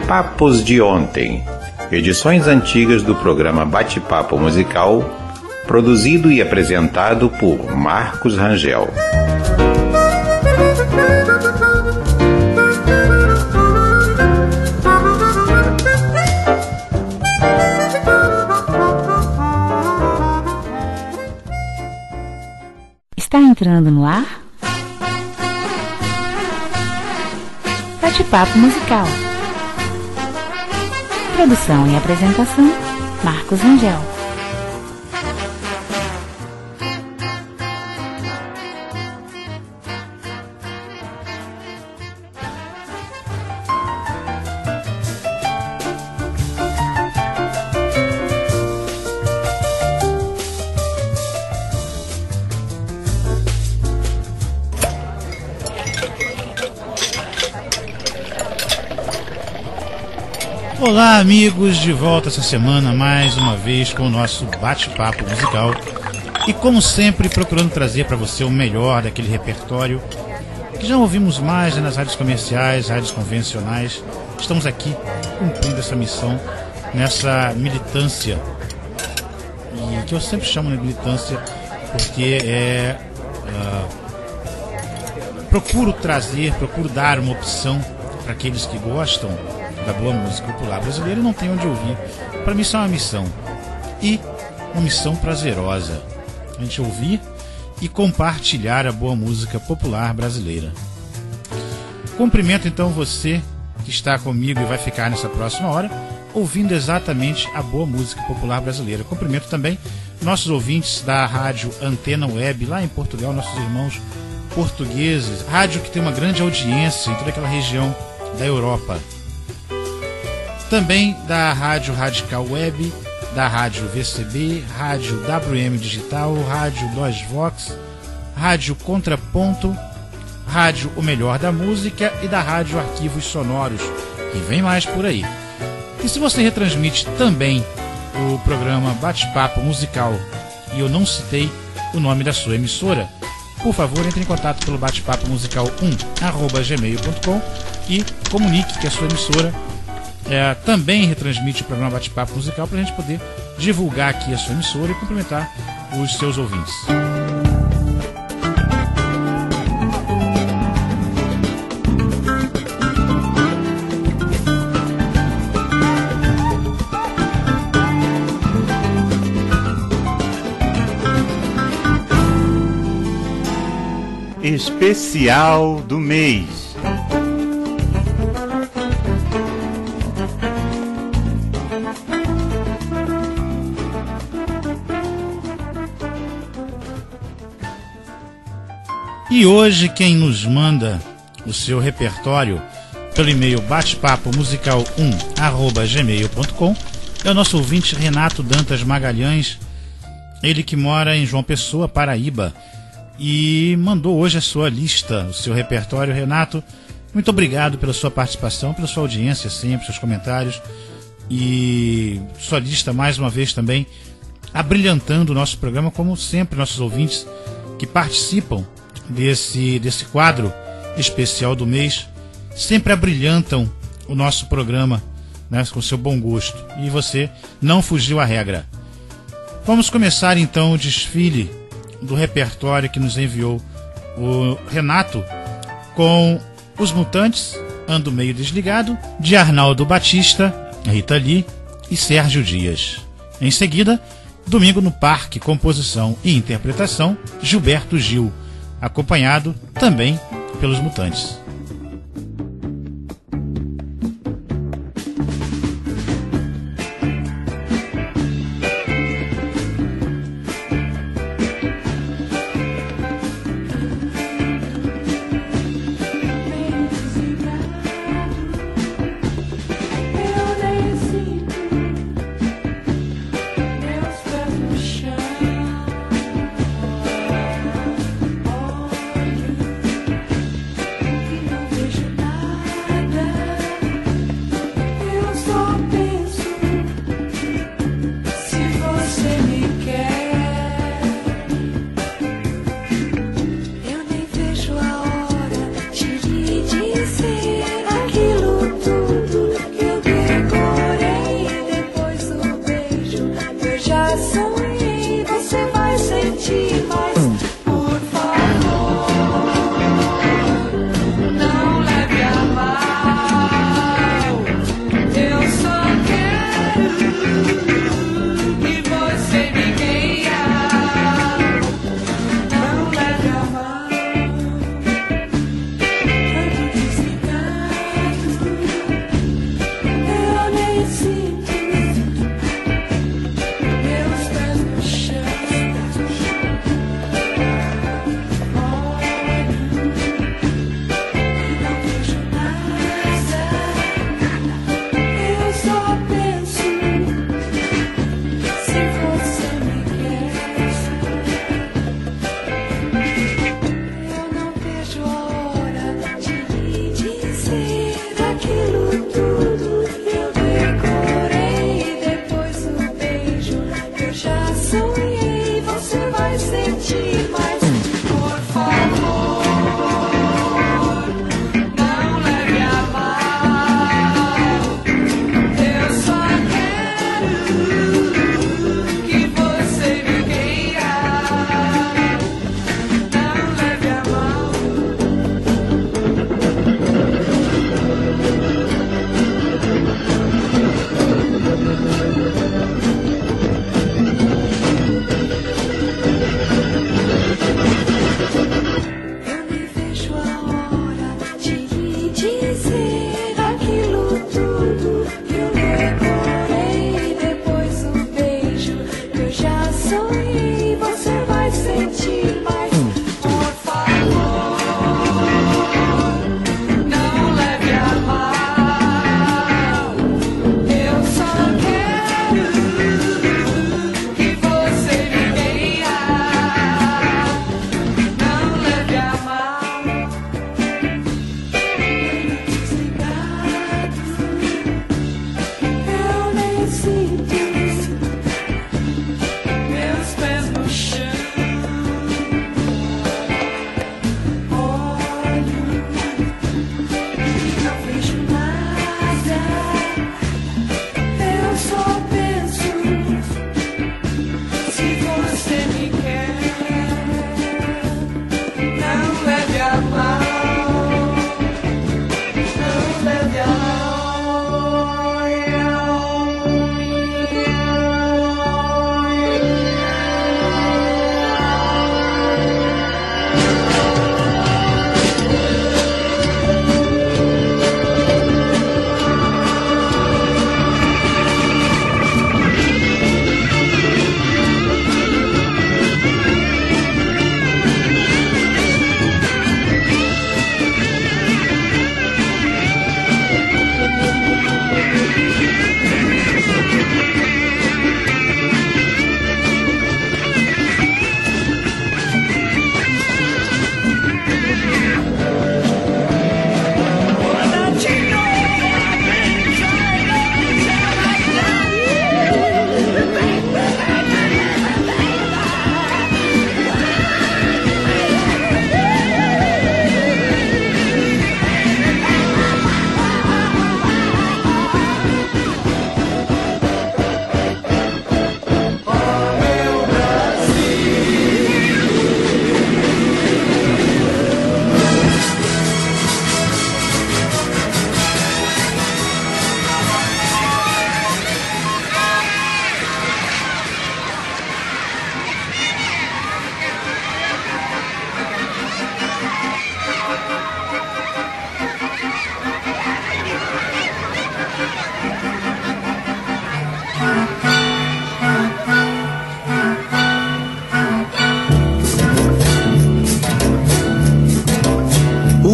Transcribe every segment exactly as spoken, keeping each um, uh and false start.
Papos de Ontem, edições antigas do programa Bate-Papo Musical, produzido e apresentado por Marcos Rangel. Está entrando no ar Bate-Papo Musical. Produção e apresentação, Marcos Rangel. Olá, amigos, de volta essa semana mais uma vez com o nosso bate-papo musical e, como sempre, procurando trazer para você o melhor daquele repertório que já ouvimos mais nas rádios comerciais, rádios convencionais. Estamos aqui cumprindo essa missão, nessa militância, e que eu sempre chamo de militância porque é uh, procuro trazer, procuro dar uma opção para aqueles que gostam da boa música popular brasileira e não tem onde ouvir. Para mim isso é uma missão, e uma missão prazerosa, a gente ouvir e compartilhar a boa música popular brasileira. Cumprimento então você que está comigo e vai ficar nessa próxima hora ouvindo exatamente a boa música popular brasileira. Cumprimento também nossos ouvintes da rádio Antena Web lá em Portugal, nossos irmãos portugueses, rádio que tem uma grande audiência em toda aquela região da Europa. Também da Rádio Radical Web, da Rádio V C B, Rádio W M Digital, Rádio Dois Vox, Rádio Contraponto, Rádio O Melhor da Música e da Rádio Arquivos Sonoros. E vem mais por aí. E se você retransmite também o programa Bate-Papo Musical e eu não citei o nome da sua emissora, por favor, entre em contato pelo batepapo musical um arroba gmail ponto com e comunique que a sua emissora É, também retransmite o programa Bate-Papo Musical para a gente poder divulgar aqui a sua emissora e cumprimentar os seus ouvintes. Especial do mês. E hoje quem nos manda o seu repertório pelo e-mail batepapo musical um arroba gmail ponto com é o nosso ouvinte Renato Dantas Magalhães, ele que mora em João Pessoa, Paraíba, e mandou hoje a sua lista, o seu repertório. Renato, muito obrigado pela sua participação, pela sua audiência sempre, seus comentários, e sua lista mais uma vez também abrilhantando o nosso programa, como sempre nossos ouvintes que participam desse, desse quadro especial do mês sempre abrilhantam o nosso programa, né, com seu bom gosto, e você não fugiu à regra. Vamos começar então o desfile do repertório que nos enviou o Renato com Os Mutantes, Ando Meio Desligado, de Arnaldo Batista, Rita Lee e Sérgio Dias. Em seguida, Domingo no Parque, composição e interpretação, Gilberto Gil, acompanhado também pelos Mutantes. Olha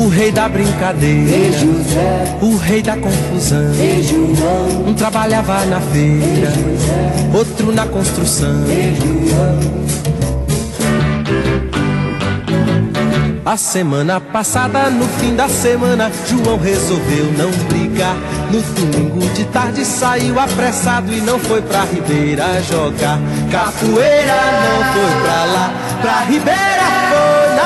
o rei da brincadeira, o rei da confusão. Um trabalhava na feira, outro na construção. A semana passada, no fim da semana, João resolveu não brigar. No domingo de tarde saiu apressado e não foi pra Ribeira jogar capoeira. Não foi pra lá, pra Ribeira foi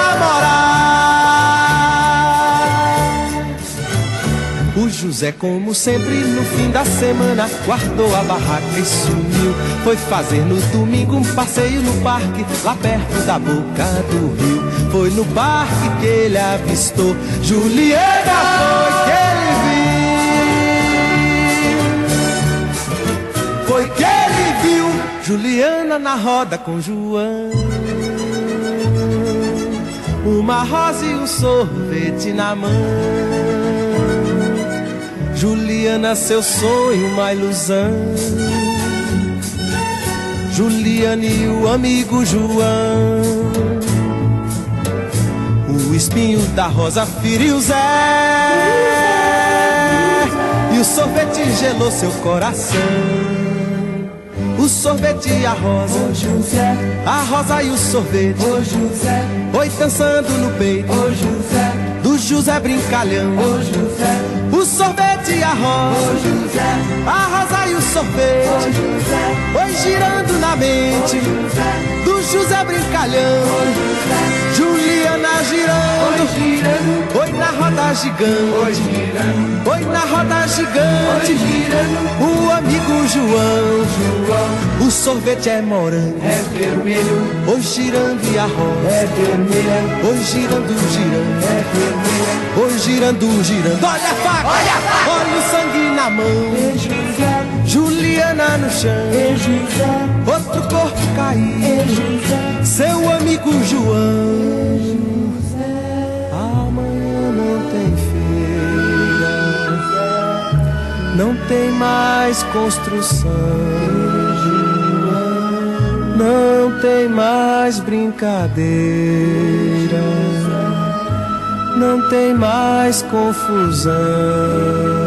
namorar. O José, como sempre, no fim da semana, guardou a barraca e sumiu. Foi fazer no domingo um passeio no parque, lá perto da boca do rio. Foi no parque que ele avistou Juliana, foi que ele viu. Foi que ele viu Juliana na roda com João. Uma rosa e um sorvete na mão. Juliana, seu sonho, uma ilusão. Juliana e o amigo João. O espinho da rosa feriu Zé, e o sorvete gelou seu coração. O sorvete e a rosa, oh, José. A rosa e o sorvete, oh, José. Foi dançando no peito, oh, José. Do José brincalhão, oh, José. O sorvete e a rosa, oh, José. A rosa e o sorvete, oh, José. Foi girando na mente, oh, José. Do José brincalhão, oh, José. Juliana girando, oi, girando. Oi na roda gigante, oi, girando. Oi na roda gigante, oi, girando. O amigo João, João. O sorvete é morango, é vermelho. Oi girando e a rosa, é vermelha. Oi girando, girando, é vermelha. Oi girando, girando. Olha a faca, olha a faca. Olha o sangue na mão, é José. Juliana no chão, é José. Outro corpo caído, é José. Seu amigo João. Amanhã não tem feira, não tem mais construção, não tem mais brincadeira, não tem mais confusão.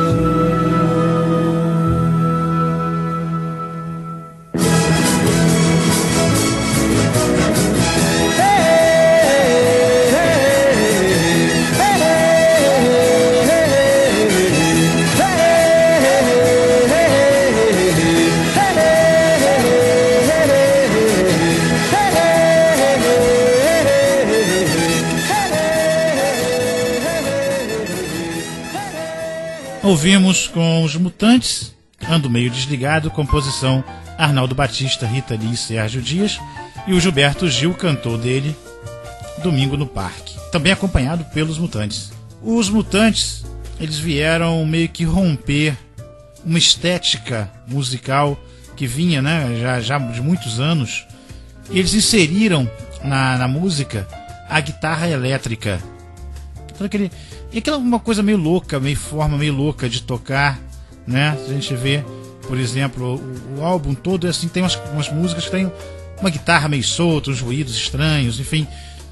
Ouvimos com os Mutantes, Ando Meio Desligado, composição Arnaldo Batista, Rita Lee e Sérgio Dias, e o Gilberto Gil cantou dele Domingo no Parque, também acompanhado pelos Mutantes. Os Mutantes, eles vieram meio que romper uma estética musical que vinha, né, já, já de muitos anos, e eles inseriram na, na música a guitarra elétrica. Todo aquele, e aquela uma coisa meio louca, meio forma meio louca de tocar, né? A gente vê, por exemplo, o, o álbum todo assim, tem umas, umas músicas que tem uma guitarra meio solta, uns ruídos estranhos, enfim.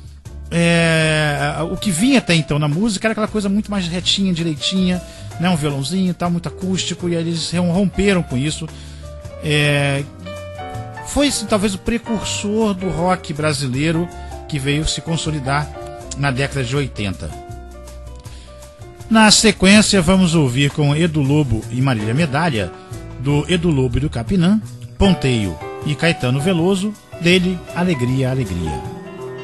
É, o que vinha até então na música era aquela coisa muito mais retinha, direitinha, né? Um violãozinho e tal, muito acústico, e aí eles romperam com isso. É, foi assim, talvez o precursor do rock brasileiro que veio se consolidar na década de oitenta. Na sequência, vamos ouvir com Edu Lobo e Marília Medalha, do Edu Lobo e do Capinã, Ponteio e Caetano Veloso, dele Alegria, Alegria.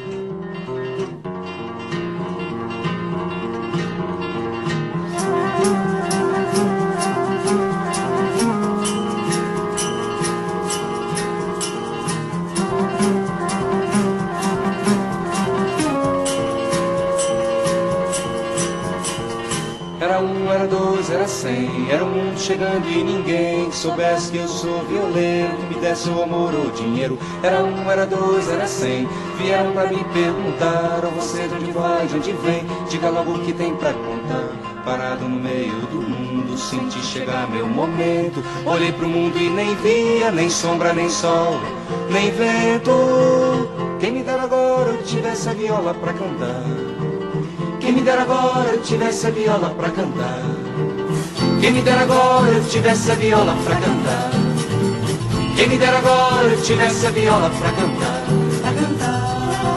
Era um mundo chegando e ninguém que soubesse que eu sou violeiro, que me desse o amor ou dinheiro. Era um, era dois, era cem. Vieram pra me perguntar: ou você de onde vai, de onde vem? Diga logo o que tem pra contar. Parado no meio do mundo, senti chegar meu momento. Olhei pro mundo e nem via, nem sombra, nem sol, nem vento. Quem me dera agora eu tivesse a viola pra cantar. Quem me dera agora eu tivesse a viola pra cantar. Quem me dera agora eu tivesse a viola pra cantar. Quem me dera agora eu tivesse a viola pra cantar. Pra cantar.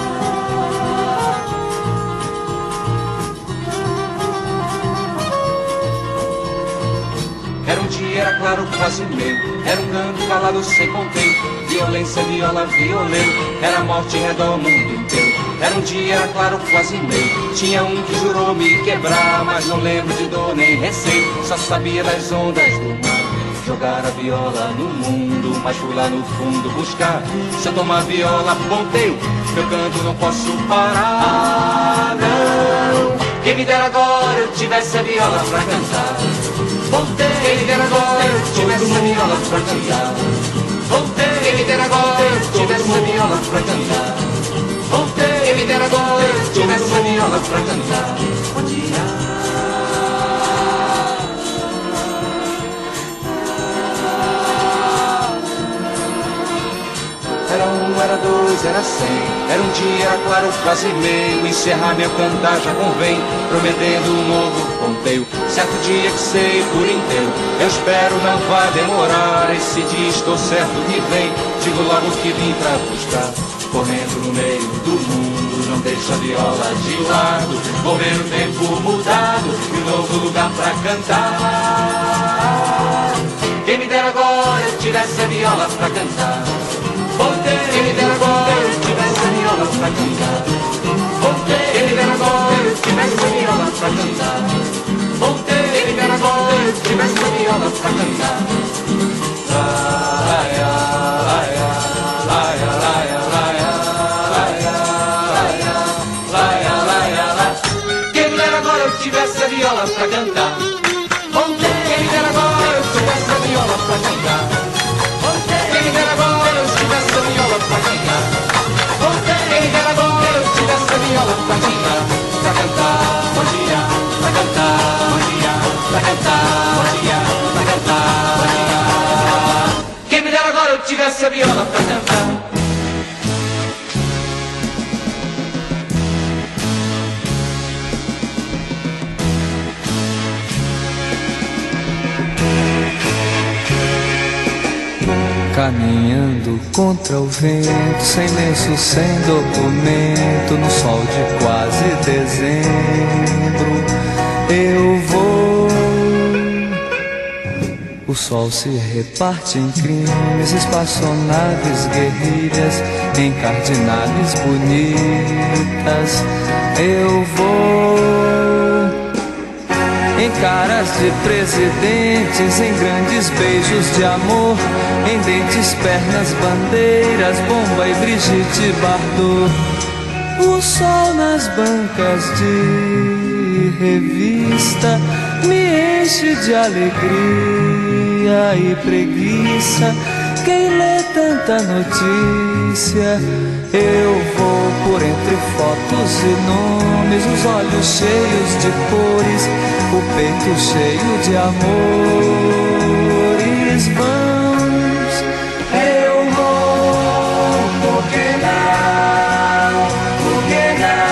Era um dia, era claro, quase meio. Era um canto falado sem ponteio. Violência, viola, violeiro. Era morte em redor ao mundo inteiro. Era um dia, era claro, quase meio. Tinha um que jurou me quebrar, mas não lembro de dor nem receio. Só sabia das ondas do mar. Jogar a viola no mundo, mas fui lá no fundo buscar. Se eu tomar viola, ponteio, meu canto não posso parar, não. Quem me dera agora eu tivesse a viola pra cantar. Ponteio, quem me dera agora eu tivesse a viola pra cantar. Ponteio, quem me dera agora eu tivesse a viola pra cantar. Ponteio, quem me dera agora eu tivesse a viola pra cantar. Era um, era dois, era cem. Era um dia, era claro, quase meio. Encerrar meu cantar já convém, prometendo um novo ponteio. Certo dia que sei por inteiro, eu espero não vai demorar. Esse dia estou certo que vem, digo logo que vim pra buscar. Correndo no meio do mundo, não deixa a viola de lado. Vou ver o tempo mudado e um novo lugar pra cantar. Quem me dera agora eu tivesse a viola pra cantar. Quem me dera agora eu tivesse a viola pra cantar. Quem me dera agora eu tivesse a viola pra cantar. Quem me dera agora eu tivesse a viola pra cantar. Laia, laia, laia, laia, laia, laia, laia, laia, laia. Quem me dera agora eu tivesse a viola pra cantar. Quem me dera agora eu tivesse a viola pra cantar. Quem me dera agora eu tivesse a viola pra cantar. Quem me dera agora eu tivesse a viola pra cantar. Pra cantar, bom dia, pra cantar, bom dia, pra cantar, bom dia, pra cantar, bom dia. Quem me dera agora eu tivesse a viola pra cantar. Caminhando contra o vento, sem lenço, sem documento, no sol de quase dezembro, eu vou. O sol se reparte em crimes, espaçonaves, guerrilhas, em cardinales bonitas, eu vou. Em caras de presidentes, em grandes beijos de amor, em dentes, pernas, bandeiras, bomba e Brigitte Bardot. O sol nas bancas de revista me enche de alegria e preguiça. Quem lê tanta notícia? Eu vou por entre fotos e nomes, os olhos cheios de cores, o peito cheio de amores. Vamos, eu vou, por que não, por que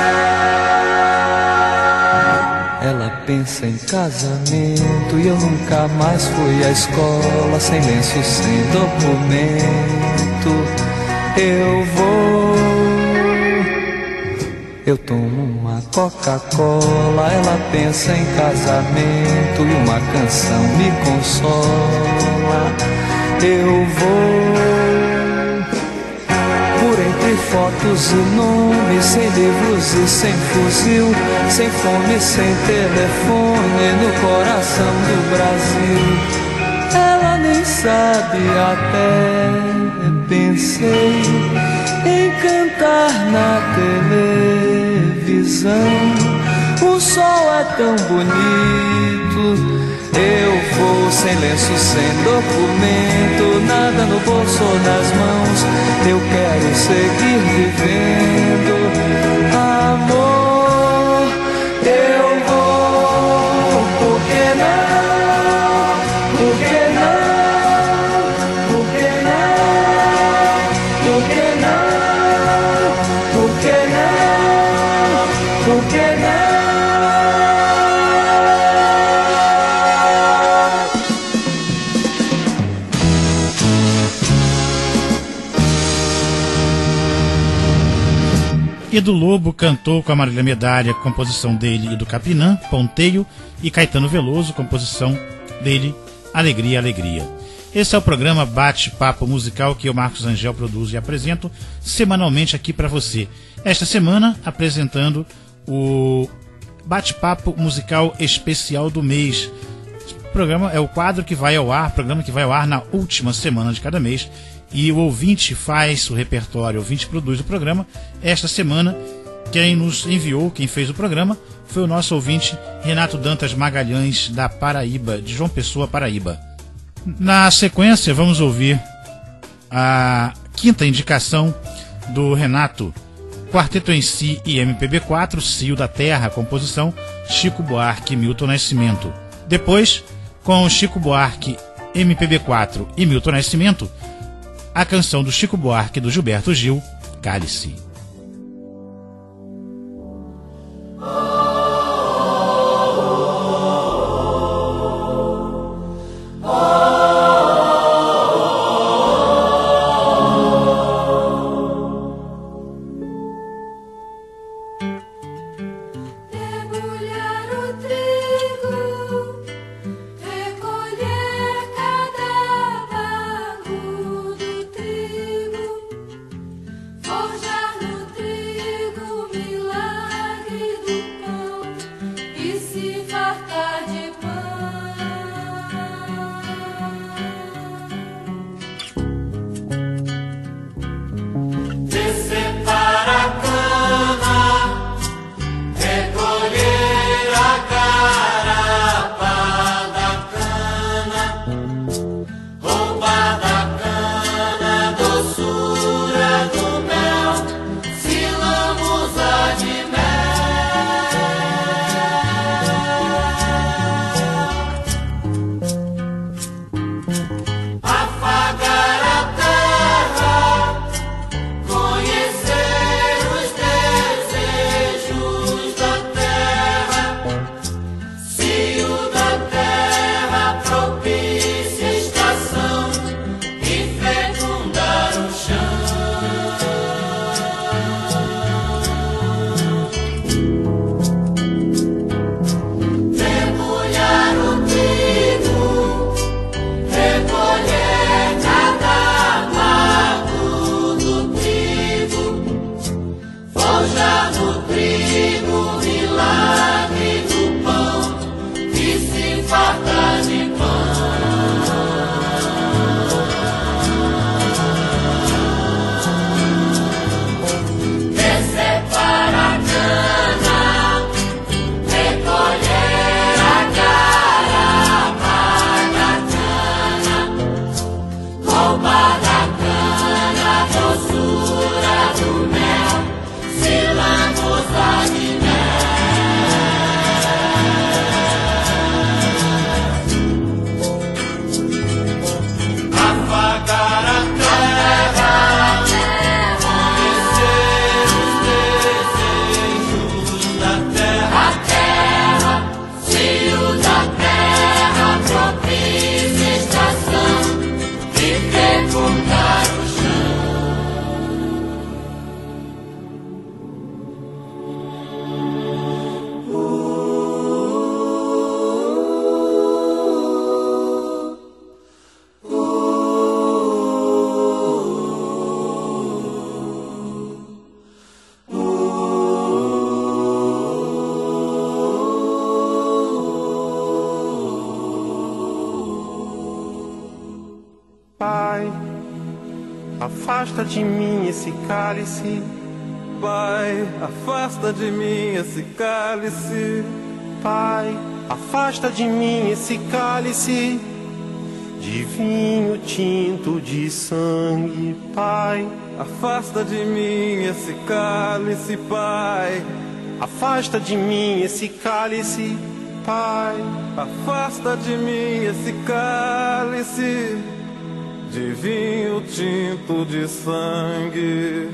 não? Ela pensa em casamento e eu nunca mais fui à escola, sem lenço, sem documento. Eu vou, eu tomo uma Coca-Cola, ela pensa em casamento e uma canção me consola. Eu vou, por entre fotos e nomes, sem livros e sem fuzil, sem fome, sem telefone, no coração do Brasil. Ela nem sabe, até pensei em cantar na televisão. O sol é tão bonito, eu vou sem lenço, sem documento, nada no bolso ou nas mãos. Eu quero seguir vivendo, amor. Eu vou, por que não? Por que não? Por que não? Por que não? Por que não? Por que não? Cido Lobo cantou com a Marília Medalha, composição dele e do Capinã, Ponteio, e Caetano Veloso, composição dele, Alegria, Alegria. Esse é o programa Bate-Papo Musical que eu, Marcos Angel, produzo e apresento semanalmente aqui para você. Esta semana, apresentando o Bate-Papo Musical Especial do mês. O programa é o quadro que vai ao ar, programa que vai ao ar na última semana de cada mês. E o ouvinte faz o repertório, o ouvinte produz o programa. Esta semana, quem nos enviou, quem fez o programa, foi o nosso ouvinte Renato Dantas Magalhães, da Paraíba, de João Pessoa, Paraíba. Na sequência, vamos ouvir a quinta indicação do Renato, Quarteto em Si e M P B quatro, Cio da Terra, composição Chico Buarque e Milton Nascimento. Depois, com Chico Buarque, M P B quatro e Milton Nascimento, a canção do Chico Buarque e do Gilberto Gil, Cálice. Afasta de mim esse cálice, Pai, afasta de mim esse cálice. Pai, afasta de mim esse cálice de vinho tinto de sangue. Pai, afasta de mim esse cálice, Pai. Afasta de mim esse cálice, Pai. Afasta de mim esse cálice de vinho tinto de sangue.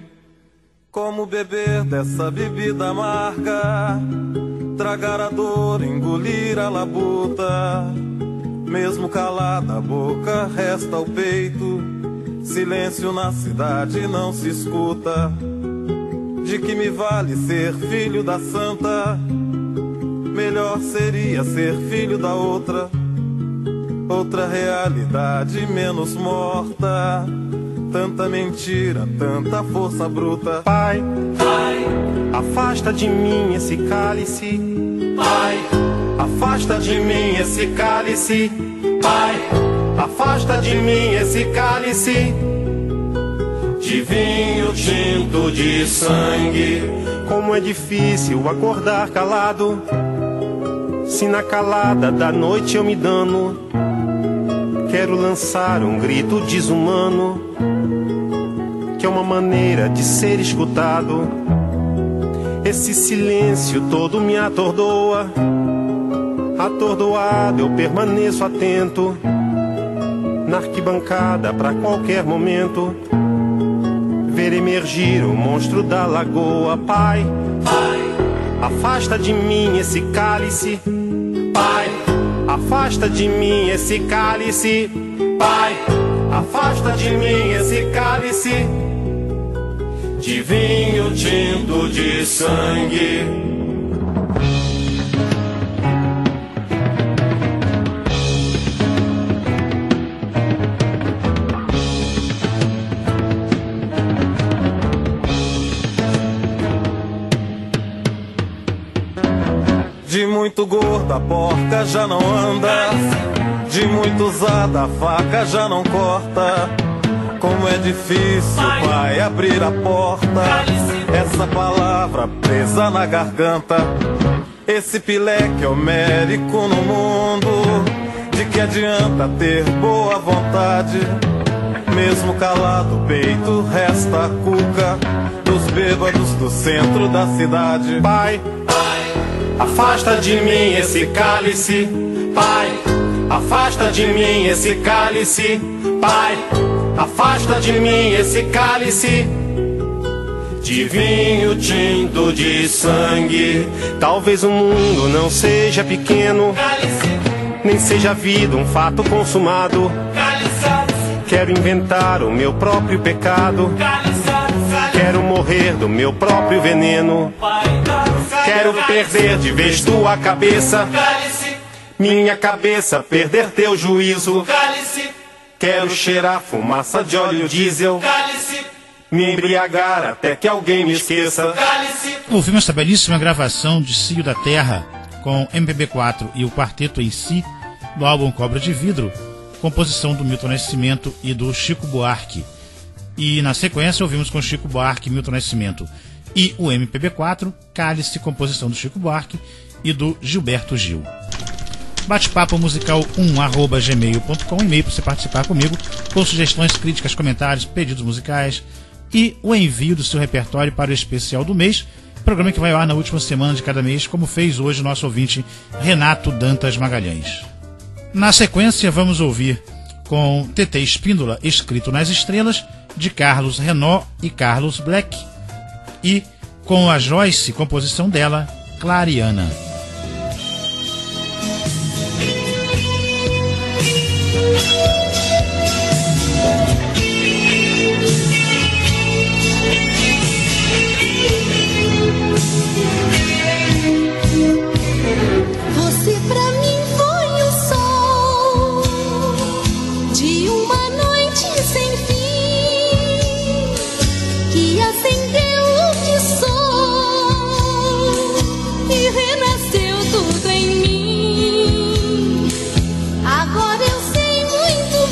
Como beber dessa bebida amarga, tragar a dor, engolir a labuta. Mesmo calada a boca, resta o peito. Silêncio na cidade não se escuta. De que me vale ser filho da santa? Melhor seria ser filho da outra, outra realidade menos morta. Tanta mentira, tanta força bruta. Pai, Pai, afasta de mim esse cálice. Pai, afasta de mim esse cálice. Pai, afasta de mim esse cálice de vinho tinto de sangue. Como é difícil acordar calado, se na calada da noite eu me dano. Quero lançar um grito desumano, que é uma maneira de ser escutado. Esse silêncio todo me atordoa. Atordoado eu permaneço atento, na arquibancada pra qualquer momento ver emergir o monstro da lagoa. Pai, Pai, afasta de mim esse cálice. Pai, afasta de mim esse cálice. Pai, afasta de mim esse cálice de vinho tinto de sangue. De muito gorda a porca já não anda, de muito usada a faca já não corta. Como é difícil, pai, abrir a porta. Essa palavra presa na garganta, esse pileque homérico no mundo. De que adianta ter boa vontade? Mesmo calado o peito resta a cuca dos bêbados do centro da cidade. Pai, afasta de mim esse cálice. Pai, afasta de mim esse cálice. Pai, afasta de mim esse cálice de vinho tinto de sangue. Talvez o mundo não seja pequeno, nem seja a vida um fato consumado. Quero inventar o meu próprio pecado, quero morrer do meu próprio veneno. Quero perder de vez tua cabeça, minha cabeça perder teu juízo. Quero cheirar fumaça de óleo diesel, me embriagar até que alguém me esqueça. Ouvimos essa belíssima gravação de Cio da Terra com M P B quatro e o quarteto em si do álbum Cobra de Vidro, composição do Milton Nascimento e do Chico Buarque. E na sequência ouvimos com Chico Buarque, Milton Nascimento e o M P B quatro, Cálice, composição do Chico Buarque e do Gilberto Gil. Bate-papo musical um arroba gmail ponto com, e-mail para você participar comigo com sugestões, críticas, comentários, pedidos musicais e o envio do seu repertório para o especial do mês, programa que vai ao ar na última semana de cada mês, como fez hoje o nosso ouvinte Renato Dantas Magalhães. Na sequência vamos ouvir com T T Espíndola, Escrito nas Estrelas, de Carlos Renaud e Carlos Black, e com a Joyce, composição dela, Clariana. Você pra mim foi o sol de uma noite sem fim, que acendeu o que sou e renasceu tudo em mim. Agora eu sei muito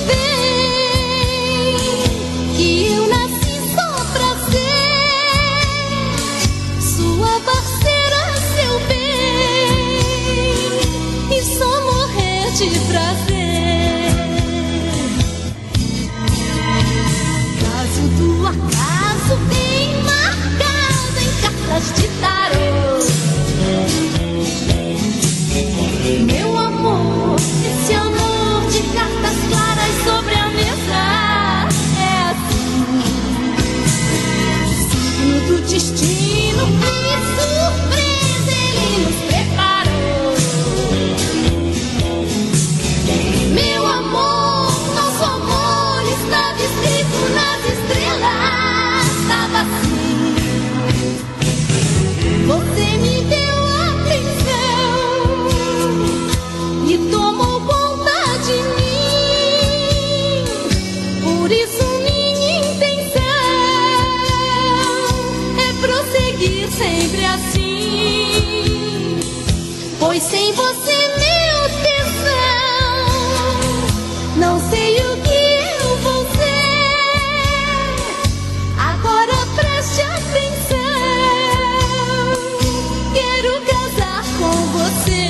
sem você, meu tesão, não sei o que eu vou ser. Agora preste atenção, quero casar com você.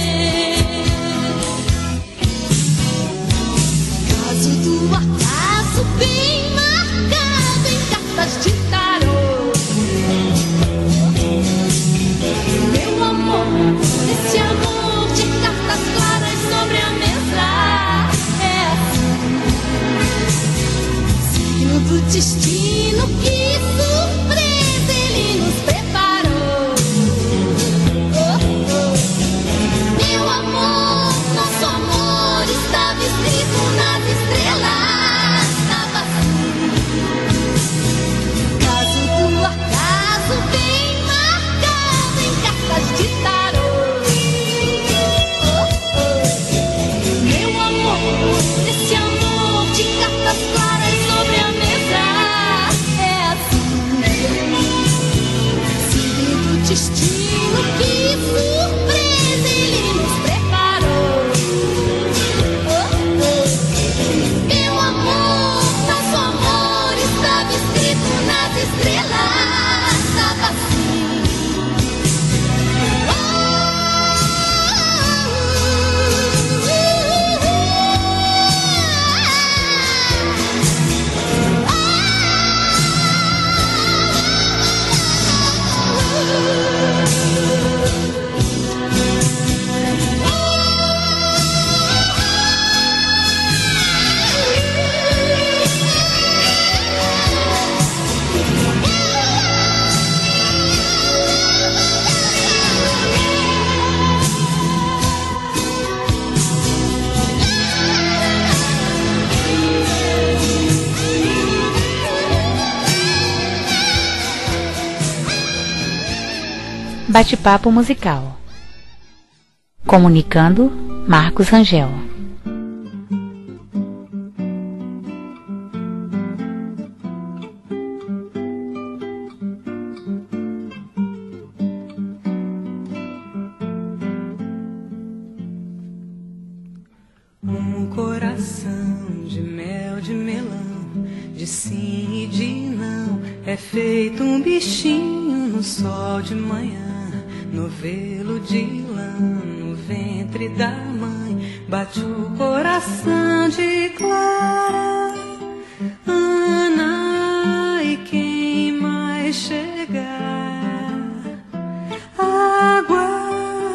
Caso do acaso bem marcado em cartas de tarô, meu amor, esse amor de cartas claras sobre a mesa é assim. Signo do destino, que surpresa ele nos preparou. Oh, oh. Meu amor, nosso amor estava escrito nas estrelas, estava assim. Caso do acaso bem marcado em cartas de tarô. Oh, oh. Meu amor, esse amor de cartas claras sobre a mesa é assim. Signo do destino, que surpresa ele nos preparou. Oh, oh. Meu amor, nosso amor estava escrito nas estrelas, estava assim. Oh, Bate-papo musical. Comunicando, Marcos Rangel. Um coração de mel, de melão, de sim e de não, é feito um bichinho no sol de manhã, novelo de lã, no ventre da mãe, bate o coração de Clara, Ana e quem mais chegar, água,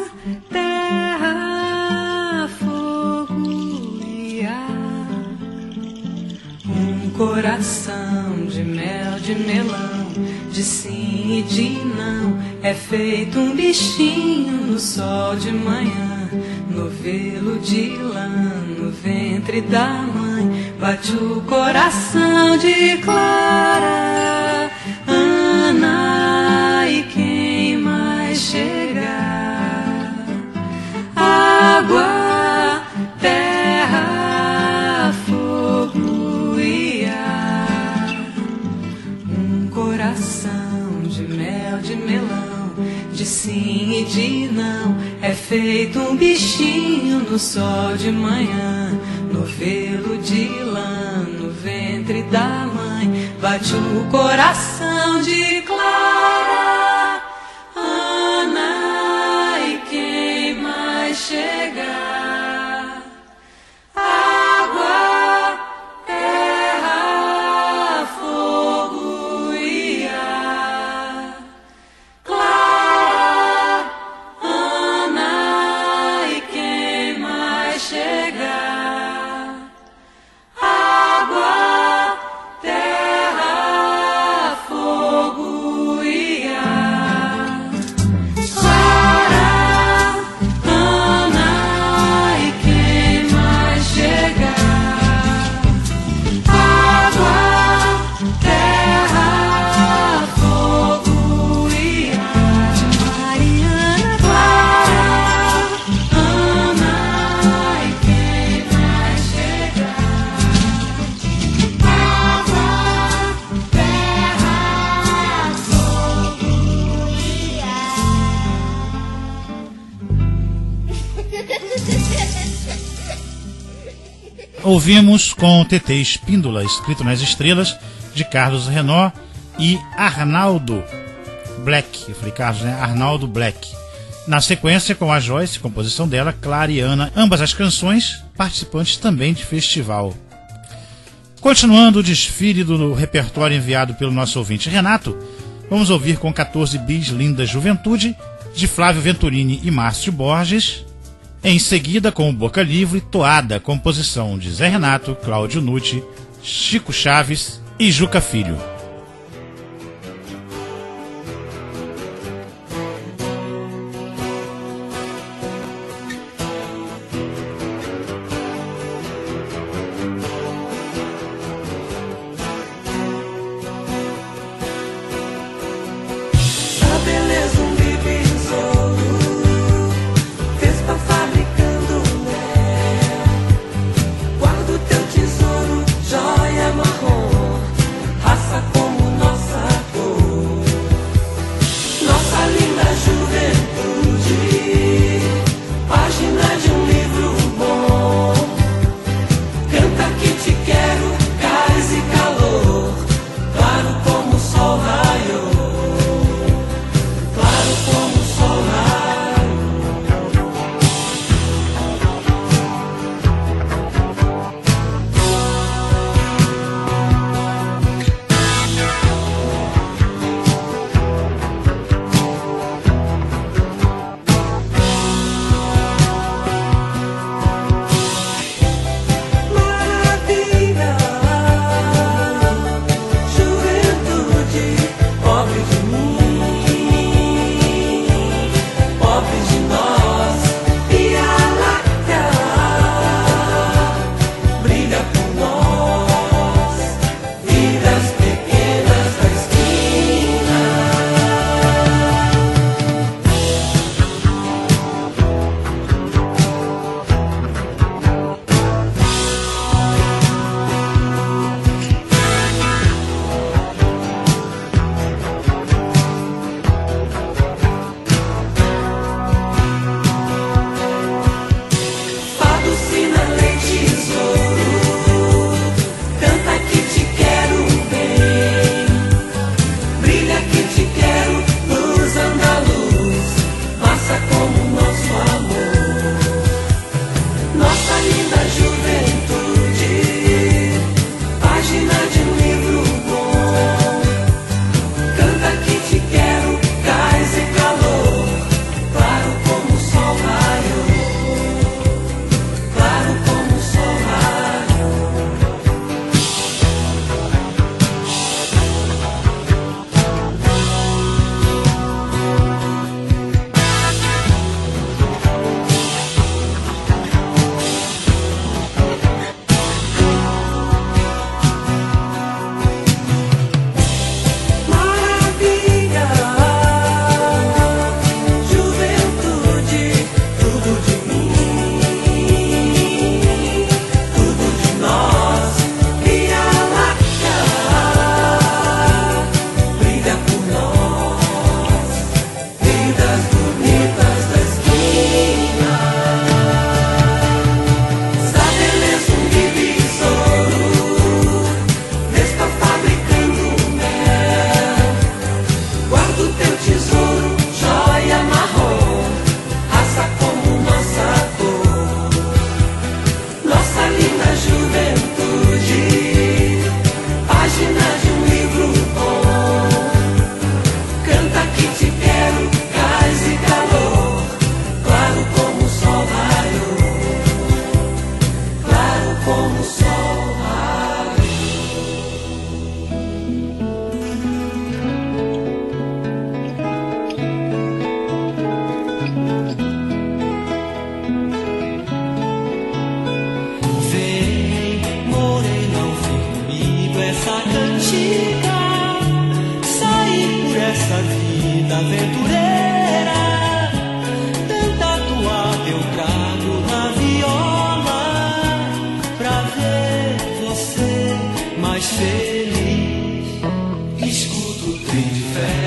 terra, fogo e ar. Um coração de mel, de melão, de sim e de não, é feito um bichinho no sol de manhã, novelo de lã, no ventre da mãe, bate o coração de Clara, Ana e quem mais chegar, água, terra, fogo e ar. Um coração de mel, de melão, de sim e de não, é feito um bichinho no sol de manhã, novelo de lã, no ventre da mãe, bate o coração de Clara, Ana e quem mais chegar, água, terra, fogo e ar. Clara, Ana e quem mais chegar, água, terra, fogo e ar. Ouvimos com T T Espíndola, Escrito nas Estrelas, de Carlos Renaud e Arnaldo Black. Eu falei Carlos, né? Arnaldo Black. Na sequência, com a Joyce, composição dela, Clara e Ana, ambas as canções participantes também de festival. Continuando o desfile do repertório enviado pelo nosso ouvinte Renato, vamos ouvir com quatorze bis Linda Juventude, de Flávio Venturini e Márcio Borges. Em seguida, com o Boca Livre, Toada, composição de Zé Renato, Cláudio Nucci, Chico Chaves e Juca Filho.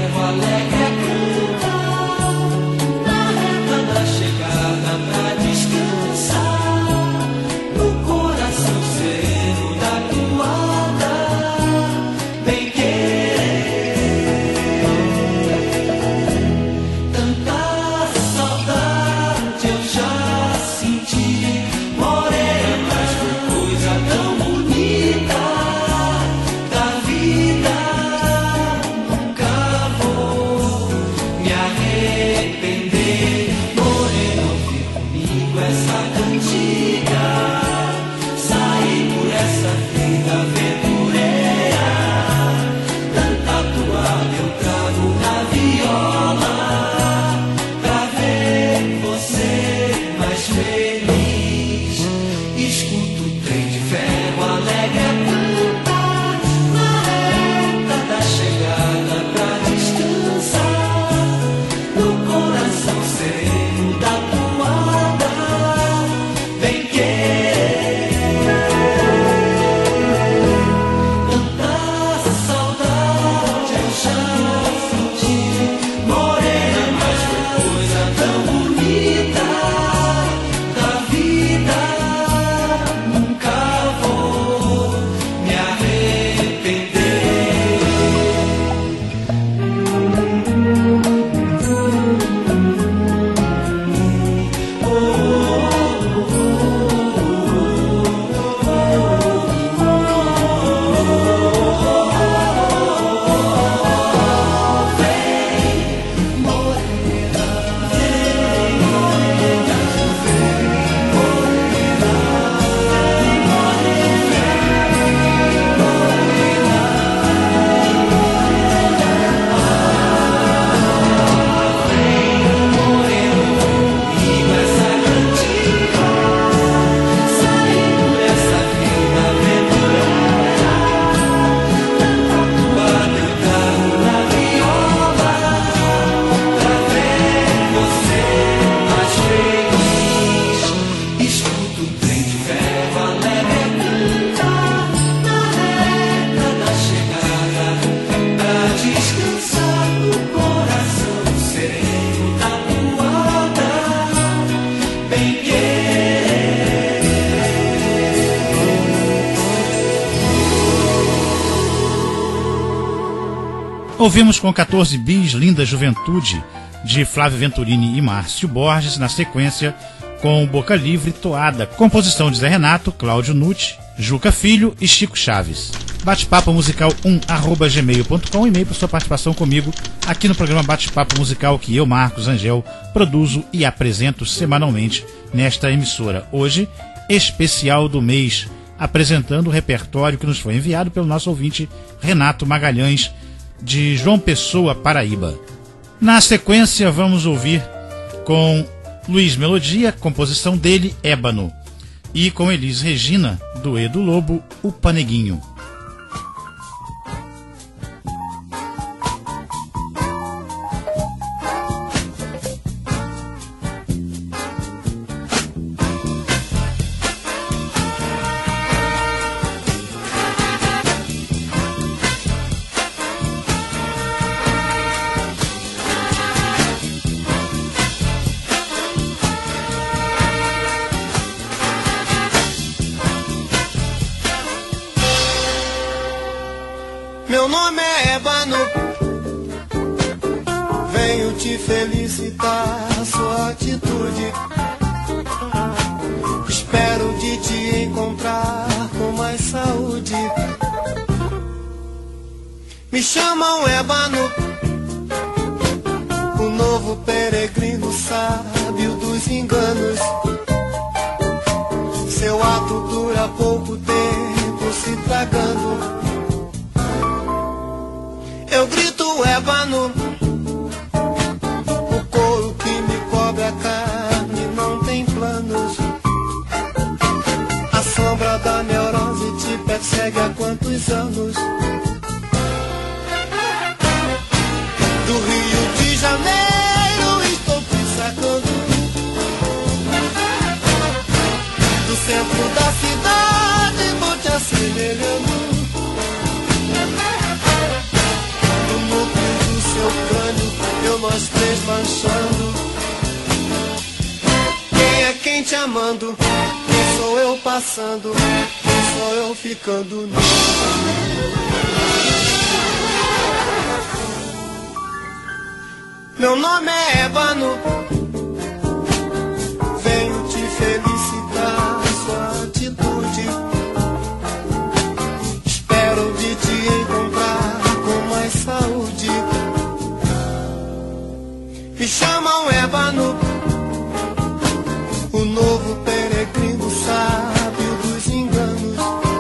Alegre a cantar, na reta da chegada pra descansar. Ouvimos com quatorze bis Linda Juventude, de Flávio Venturini e Márcio Borges, na sequência com Boca Livre Toada, composição de Zé Renato, Cláudio Nucci, Juca Filho e Chico Chaves. Bate-papo musical um arroba gmail ponto com, e-mail para sua participação comigo aqui no programa Bate-papo musical que eu, Marcos Angel, produzo e apresento semanalmente nesta emissora. Hoje, especial do mês, apresentando o repertório que nos foi enviado pelo nosso ouvinte Renato Magalhães, de João Pessoa, Paraíba. Na sequência, vamos ouvir com Luiz Melodia, composição dele, Ébano, e com Elis Regina, do Edu Lobo, O Paneguinho. Meu nome é Ébano, venho te felicitar sua atitude. Espero de te encontrar com mais saúde. Me chamam Ébano, o novo peregrino sábio dos enganos. Seu ato dura pouco tempo se tragando. Eu grito Ébano, o couro que me cobre a carne não tem planos. A sombra da neurose te persegue há quantos anos? Do Rio de Janeiro estou te sacando, do centro da cidade vou te assemelhando. Eu nós três manchando. Quem é quem te amando? Quem sou eu passando? Quem sou eu ficando nu? Meu nome é Ébano, venho te felicitar sua atitude. Espero de te encontrar com mais saúde. Me chamam Ébano, o novo peregrino sábio dos enganos.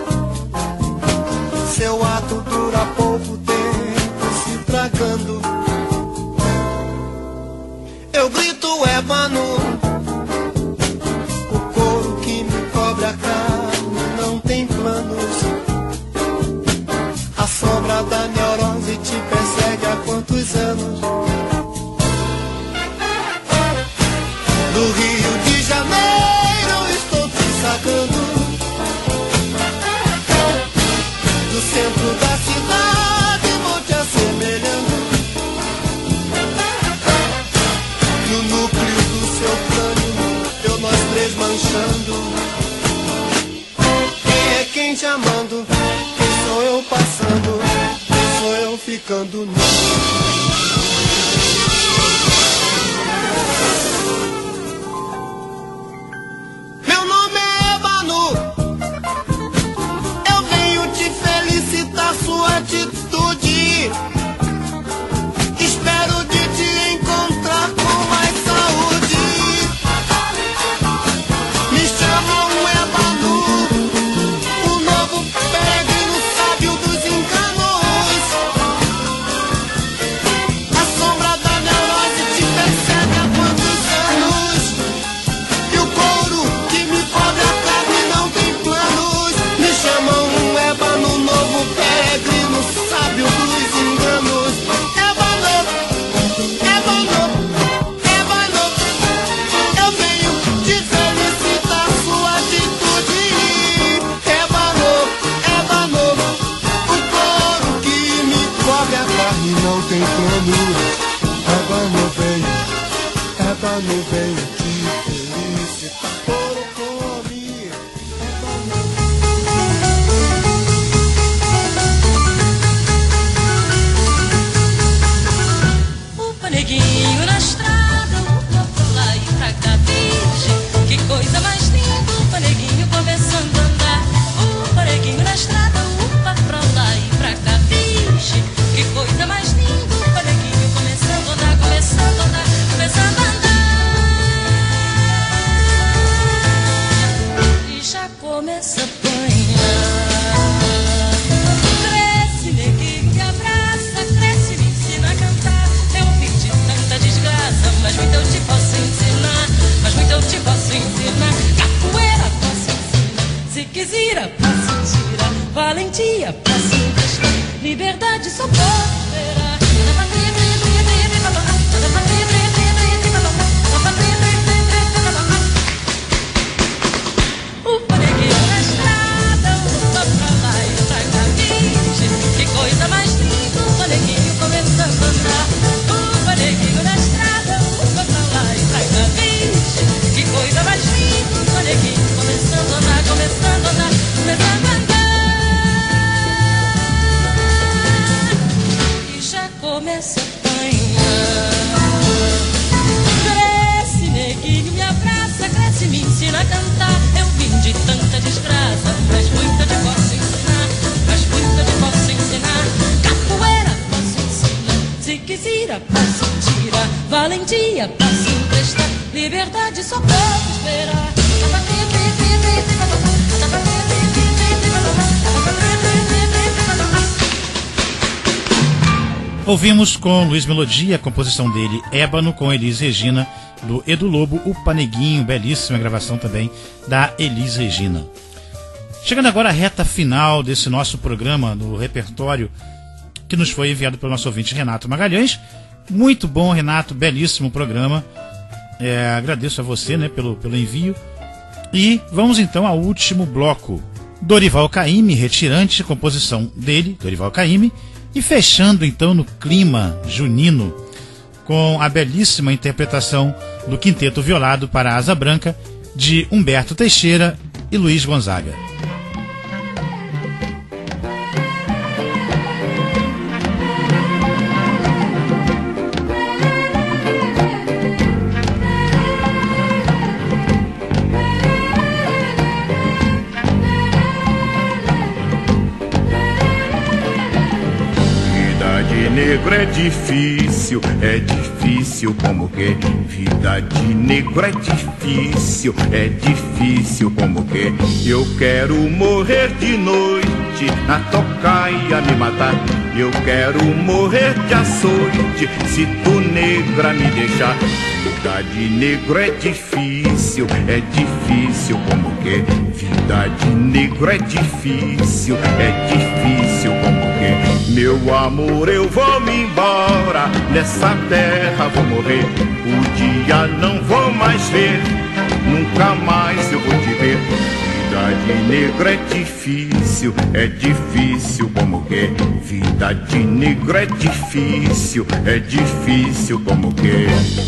Seu ato dura pouco tempo se tragando. Eu grito Ébano, o couro que me cobre a carne não tem planos. A sombra da neurose te persegue há quantos anos? Do Rio de Janeiro estou te sacando, do centro da cidade vou te assemelhando. No núcleo do seu crânio eu nós três manchando. Quem é quem te amando? Quem sou eu passando? Quem sou eu ficando nu? Eu venho te felicitar sua atitude. Espero de te encontrar com mais saúde. Me chamam Ébano, o novo peregrino sábio dos enganos. quisera pra sentir a valentia pra se emprestar. Liberdade só pode esperar. O paneguinho na estrada, uma pra lá e outra cá vinte. Que coisa mais linda, o paneguinho começando a andar. O paneguinho na estrada, uma pra lá e outra cá vinte. Que coisa mais linda, o paneguinho começando a andar, começando a andar, começando a andar. E já começa a apanhar. Cresce, neguinho, me abraça, cresce, me ensina a cantar. Eu vim de tanta desgraça, mas muita te posso ensinar, mas muita te posso ensinar. Capoeira posso ensinar, se quisera pra sentir a valentia pra se emprestar. Liberdade só pode esperar. Ouvimos com Luiz Melodia a composição dele, Ébano, com Elis Regina, do Edu Lobo, o Paneguinho, belíssima gravação também da Elis Regina. Chegando agora à reta final desse nosso programa, no repertório que nos foi enviado pelo nosso ouvinte Renato Magalhães. Muito bom, Renato, belíssimo programa. É, agradeço a você, né, pelo, pelo envio. E vamos então ao último bloco. Dorival Caymmi, Retirante, composição dele, Dorival Caymmi. E fechando então no clima junino, com a belíssima interpretação do Quinteto Violado para a Asa Branca, de Humberto Teixeira e Luiz Gonzaga. Negro é difícil, é difícil como que vida de negro é difícil, é difícil como que eu quero morrer de noite na tocaia me matar. Eu quero morrer de açoite se tu negra me deixar. Vida de negro é difícil, é difícil como que vida de negro é difícil, é difícil como que meu amor eu vou me embora, nessa terra vou morrer. O dia não vou mais ver, nunca mais eu vou te ver. Vida de negro é difícil, é difícil como que vida de negro é difícil, é difícil como que.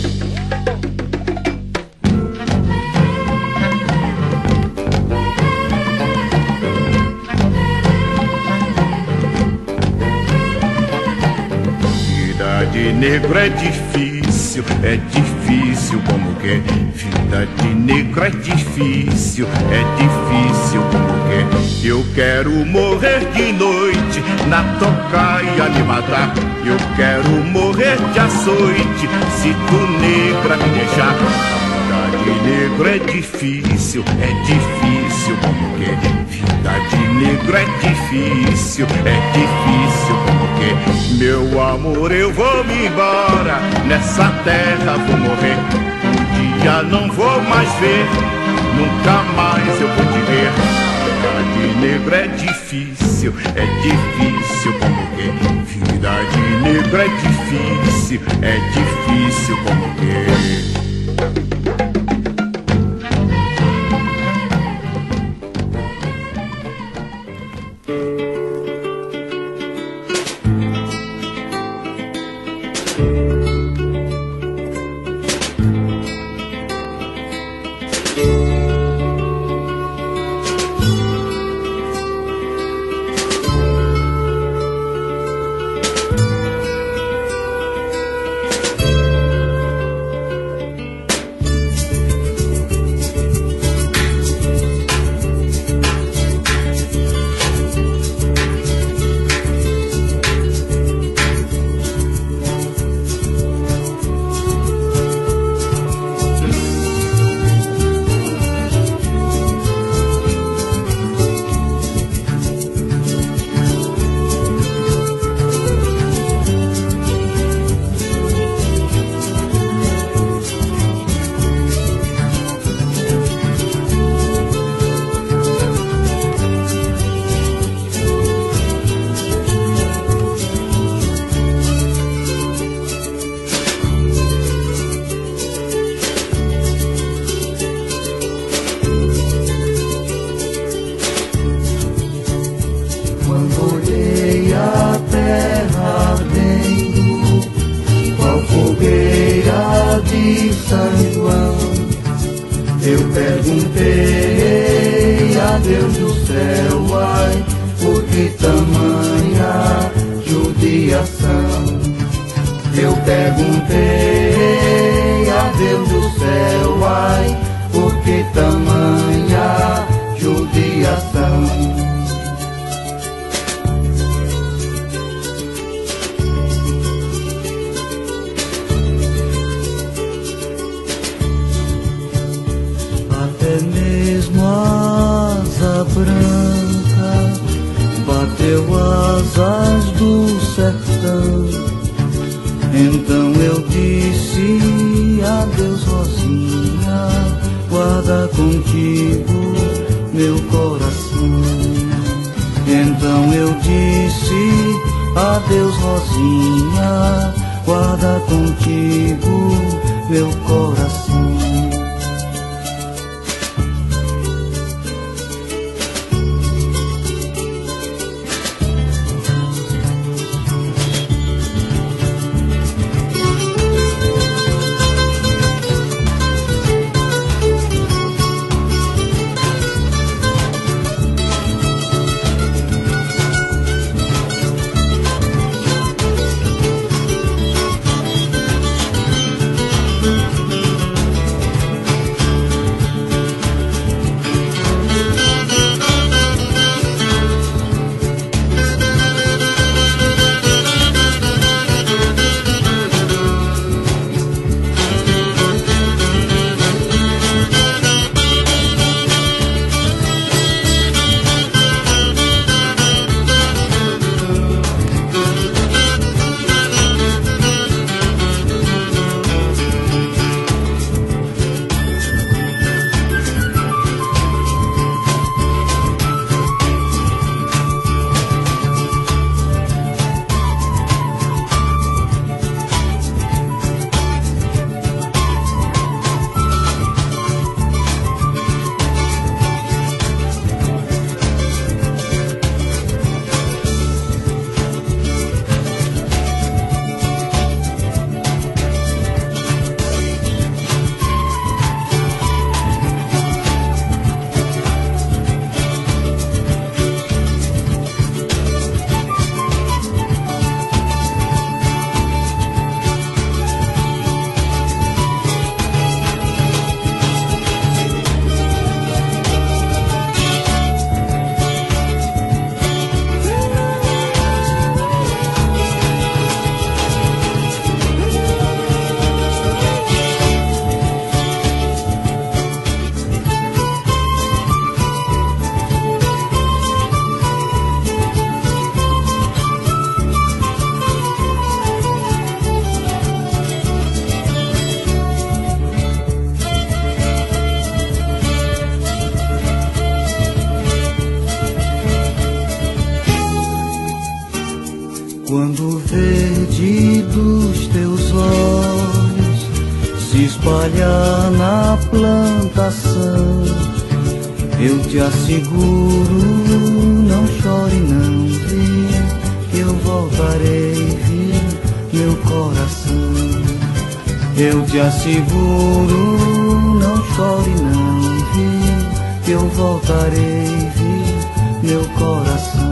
De negro é difícil, é difícil como que vida de negro é difícil, é difícil como que eu quero morrer de noite na tocaia me matar. Eu quero morrer de açoite se tu negra me deixar. Vida de negro é difícil, é difícil como que vida de negro é difícil, é difícil como que meu amor eu vou me embora, nessa terra vou morrer. Um dia não vou mais ver, nunca mais eu vou te ver. Vida de negro é difícil, é difícil como que vida de negro é difícil, é difícil como que. perguntei a Deus do céu, ai, por que tamanha judiação? Eu perguntei a Deus do céu, ai, por que tamanha judiação? Até mesmo a asa branca bateu asas do sertão. Então eu disse adeus, Rosinha, guarda contigo meu coração. Então eu disse adeus, Rosinha, guarda contigo meu coração. Quando o verde dos teus olhos se espalhar na plantação, eu te asseguro, não chore não, vi, que eu voltarei, vi, meu coração. Eu te asseguro, não chore não, vi, que eu voltarei, vi, meu coração.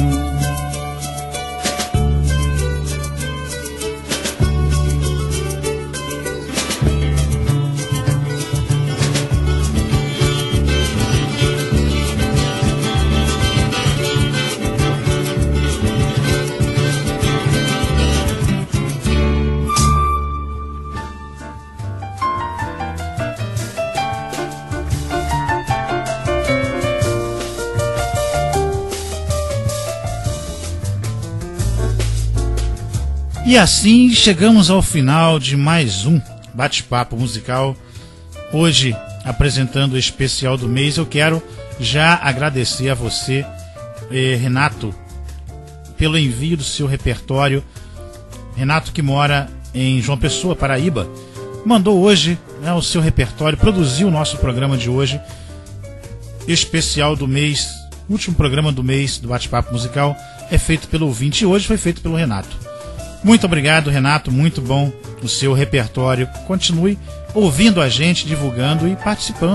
E assim chegamos ao final de mais um bate-papo musical. Hoje, apresentando o especial do mês, eu quero já agradecer a você, eh, Renato, pelo envio do seu repertório. Renato, que mora em João Pessoa, Paraíba, mandou hoje, né, o seu repertório, produziu o nosso programa de hoje, especial do mês, último programa do mês do bate-papo musical, é feito pelo ouvinte e hoje foi feito pelo Renato. Muito obrigado, Renato, muito bom o seu repertório. Continue ouvindo a gente, divulgando e participando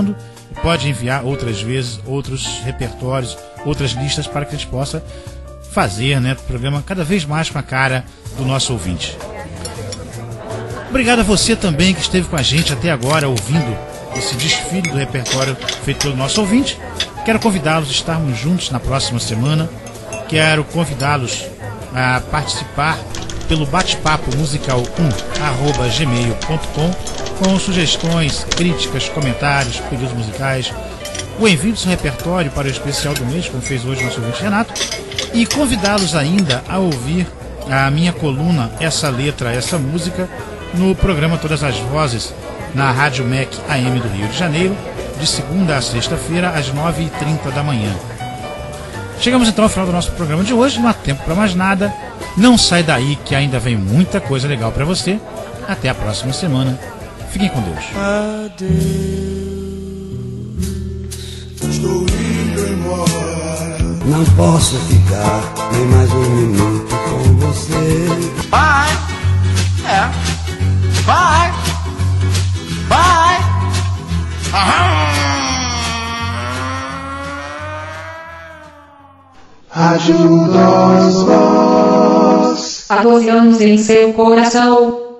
pode enviar outras vezes outros repertórios, outras listas para que a gente possa fazer, né, o programa cada vez mais com a cara do nosso ouvinte. Obrigado a você também que esteve com a gente até agora ouvindo esse desfile do repertório feito pelo nosso ouvinte. Quero convidá-los a estarmos juntos na próxima semana. Quero convidá-los a participar pelo bate-papo musical um arroba gmail ponto com com sugestões, críticas, comentários, pedidos musicais, o envio do seu repertório para o especial do mês, como fez hoje o nosso ouvinte Renato, e convidá-los ainda a ouvir a minha coluna Essa Letra, Essa Música, no programa Todas as Vozes, na Rádio M E C A M do Rio de Janeiro, de segunda a sexta-feira, às nove e trinta da manhã. Chegamos então ao final do nosso programa de hoje, não há tempo para mais nada. Não sai daí que ainda vem muita coisa legal para você. Até a próxima semana. Fiquem com Deus. Adeus, estou indo embora. Não posso ficar nem mais um minuto com você. Bye! É. Bye! Bye! Aham! Rádio Nós Voz. Há doze anos em seu coração.